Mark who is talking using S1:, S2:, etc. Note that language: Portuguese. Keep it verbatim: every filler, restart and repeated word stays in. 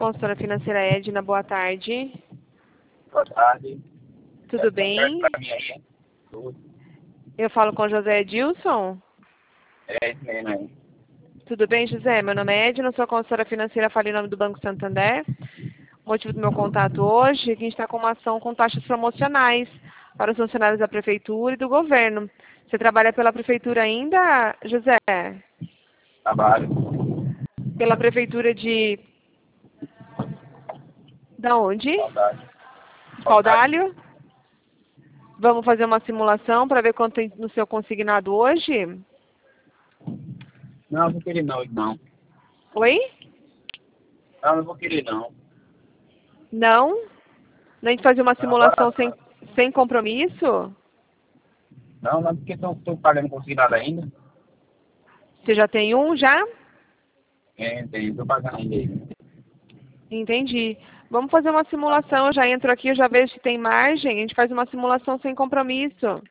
S1: consultora financeira Edna, boa tarde.
S2: Boa tarde.
S1: Tudo
S2: É,
S1: bem?
S2: Pra mim aí, hein? Tudo.
S1: Eu falo com José Edilson.
S2: É isso mesmo aí.
S1: Tudo bem, José? Meu nome é Edna, sou consultora financeira, falei em nome do Banco Santander. O motivo do meu contato hoje é que a gente está com uma ação com taxas promocionais para os funcionários da Prefeitura e do Governo. Você trabalha pela Prefeitura ainda, José?
S2: Trabalho.
S1: Pela Prefeitura de... Da onde?
S2: Saudade.
S1: De Paudalho? Vamos fazer uma simulação para ver quanto tem no seu consignado hoje?
S2: Não, não vou querer não, não.
S1: Oi?
S2: Não, não vou querer não.
S1: Não? A gente fazer uma
S2: Não,
S1: simulação
S2: agora,
S1: sem, sem compromisso?
S2: não, não, porque estou pagando consignado ainda.
S1: Você já tem um já?
S2: É, estou pagando ainda.
S1: Entendi. Vamos fazer uma simulação. Eu já entro aqui, eu já vejo se tem margem. A gente faz uma simulação sem compromisso.